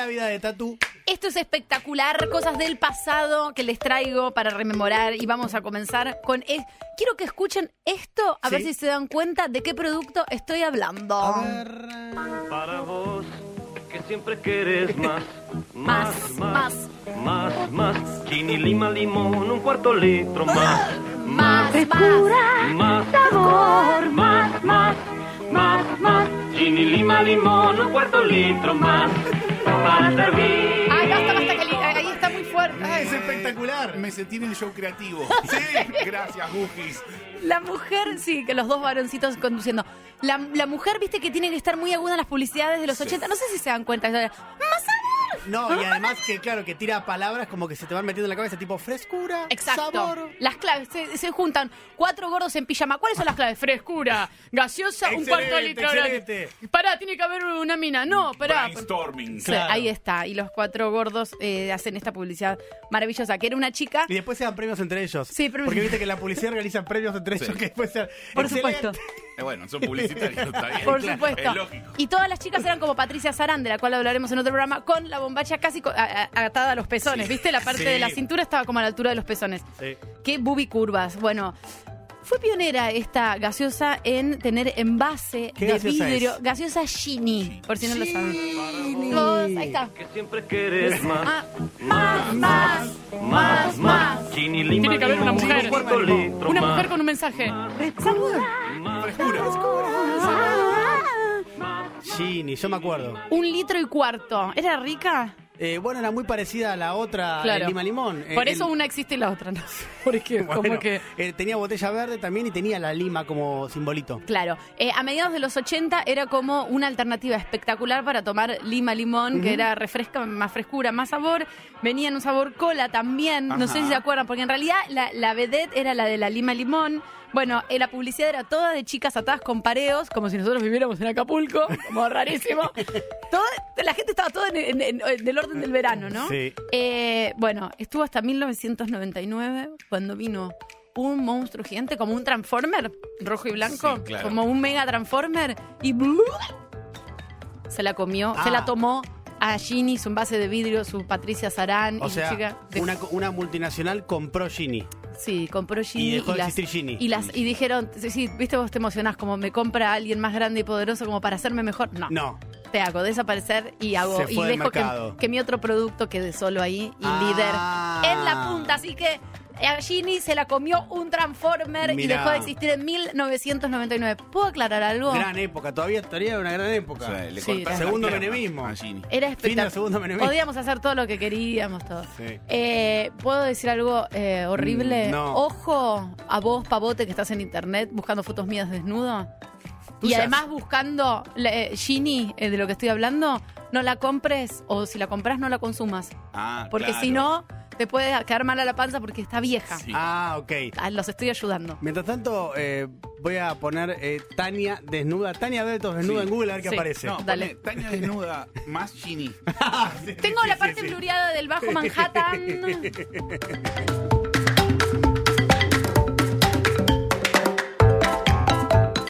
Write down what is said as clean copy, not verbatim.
la vida de Tatu. Esto es espectacular, cosas del pasado que les traigo para rememorar y vamos a comenzar con... Quiero que escuchen esto, a ver si se dan cuenta de qué producto estoy hablando. A ver... Para vos, que siempre querés más. Chini, lima, limón, un cuarto litro más. Frescura, Más sabor, más. Chini, lima, limón, un cuarto litro más. Para servir. Ay, basta, que ahí está muy fuerte. Es espectacular. Me sentí en el show creativo. Sí, gracias, Gugis. La mujer, sí, que los dos varoncitos conduciendo. La mujer, viste que tiene que estar muy aguda en las publicidades de los 80. No sé si se dan cuenta. ¡Más sabor! No, y además que, claro, que tira palabras como que se te van metiendo en la cabeza, tipo frescura, Exacto. sabor. Las claves, se juntan 4 gordos en pijama. ¿Cuáles son las claves? Frescura, gaseosa, un cuarto de litro. Excelente. Pará, tiene que haber una mina. No, pará. Brainstorming. Sí, Claro. ahí está. Y los 4 gordos hacen esta publicidad maravillosa, que era una chica. Y después se dan premios entre ellos. Sí, premios. Porque viste que la publicidad realiza premios entre ellos que después sean... Por excelente. supuesto. Bueno, son publicitarios, está bien. Por Claro, supuesto. es lógico. Y todas las chicas eran como Patricia Sarán, de la cual hablaremos en otro programa, con la bombacha casi atada a los pezones. ¿Viste? La parte Sí. de la cintura estaba como a la altura de los pezones. Sí. Qué bubi curvas. Bueno, fue pionera esta gaseosa en tener envase ¿Qué de gaseosa vidrio. es? Gaseosa Gini, por si no lo saben. Gini. Ahí está. Que siempre querés más. Más. Chini, lima, Tiene que haber una limón, mujer. un cuarto litro Una más. mujer con un mensaje. Gini, yo me acuerdo. 1,4 litros. ¿Era rica? Bueno, era muy parecida a la otra, Claro. el Lima Limón. Por eso una existe y la otra no. Porque Bueno, como que... tenía botella verde también y tenía la lima como simbolito. Claro, a mediados de los 80 era como una alternativa espectacular para tomar lima limón, que era más frescura, más sabor. Venía en un sabor cola también, no sé si se acuerdan, porque en realidad la vedette era la de la lima limón. Bueno, la publicidad era toda de chicas atadas con pareos, como si nosotros viviéramos en Acapulco, como rarísimo. La gente estaba toda en el orden del verano, ¿no? Sí. Bueno, estuvo hasta 1999, cuando vino un monstruo gigante, como un Transformer, rojo y blanco, Sí, claro. como un mega Transformer, y se la comió, se la tomó a Gini, su envase de vidrio, su Patricia Sarán O y sea, su chica. una multinacional compró Gini. Sí, compró Gini. Y dejó de existir Gini. Y dijeron, sí, viste, vos te emocionás, como me compra alguien más grande y poderoso como para hacerme mejor. No. Te hago desaparecer y Se fue del dejo mercado. que mi otro producto quede solo ahí y líder en la punta. Así que a Gini se la comió un Transformer y Mirá. dejó de existir en 1999. ¿Puedo aclarar algo? Gran época, todavía era una gran época. O sea, le Sí, cortaron segundo las piernas menemismo. a Gini. Era Fin del espectacular. segundo menemismo. Podíamos hacer todo lo que queríamos, todo. Sí. ¿Puedo decir algo horrible? No. Ojo a vos, pavote, que estás en internet buscando fotos mías desnudo. Y Tuyas. además buscando Gini, de lo que estoy hablando, no la compres, o si la compras no la consumas. Porque Claro. si no, te puede quedar mal a la panza porque está vieja. Sí. Ok. Los estoy ayudando. Mientras tanto, voy a poner Tania desnuda. Tania Beltos desnuda Sí. en Google a ver qué Sí. aparece. No, Dale. pone Tania desnuda más Gini. Tengo la parte blurreada del Bajo Manhattan.